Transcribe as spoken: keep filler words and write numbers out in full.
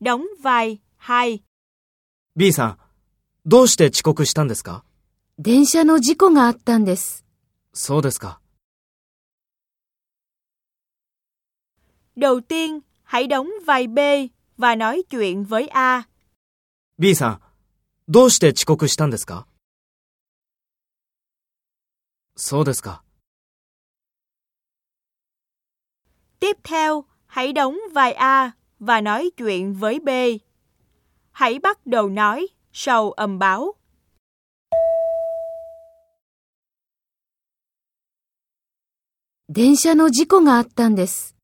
đóng vai hai. B さん、どうして遅刻したんですか？ 電車の事故があったんです。 そうですか。 Đầu tiên, hãy đóng vai B và nói chuyện với A. B さん、どうして遅刻したんですか？そうですか。 Tiếp theo, hãy đóng vai A và nói chuyện với B. Hãy bắt đầu nói sau âm báo. 電車の事故があったんです。